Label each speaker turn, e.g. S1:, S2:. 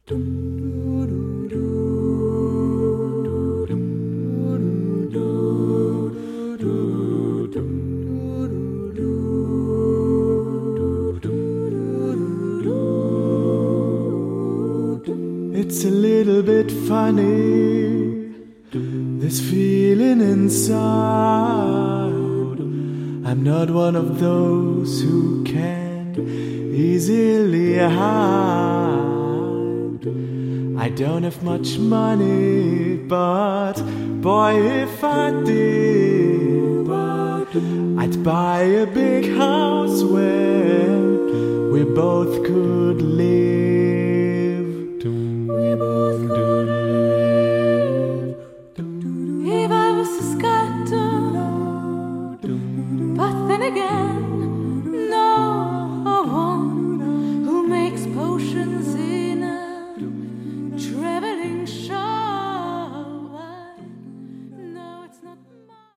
S1: It's a little bit funny, this feeling inside. I'm not one of those who can easily hide. I don't have much money, but boy, if I did, I'd buy a big house where we both could live.